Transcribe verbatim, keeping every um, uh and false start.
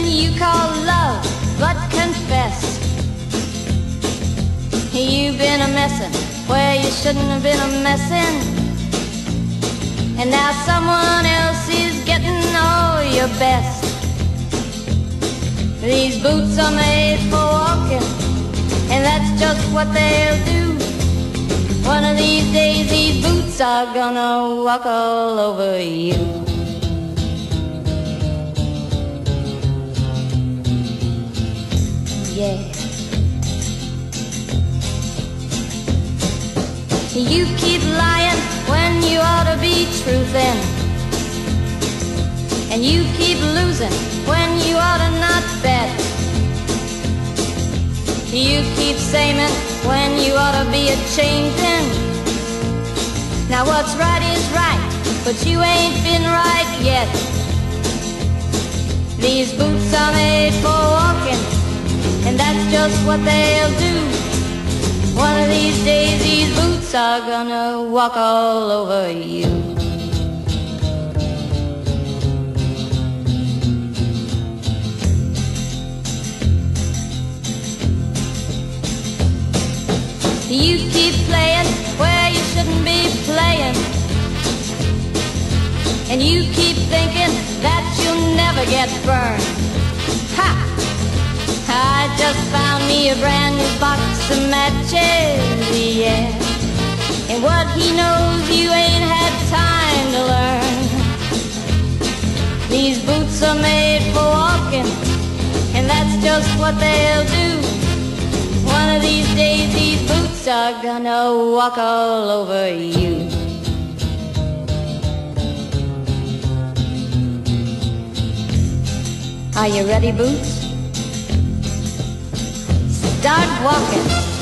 you call love, but confess you've been a messin' where you shouldn't have been a messin', and now someone else is getting all your best. These boots are made for walking, and that's just what they'll do. One of these days these boots are gonna walk all over you. Yeah. You keep lying when you ought to be truthin', and you keep losing when you ought to not bet. You keep saying when you ought to be a-changin'. Now what's right is right, but you ain't been right yet. These boots are made for walking, and that's just what they'll do. One of these days these boots are gonna walk all over you. You keep playing where you shouldn't be playing, and you keep thinking that you'll never get burned. Ha! I just found me a brand new box of matches, yeah. And what he knows you ain't had time to learn. These boots are made for walking, and that's just what they'll do. One of these days these boots are gonna walk all over you. Are you ready, Boots? Start walking.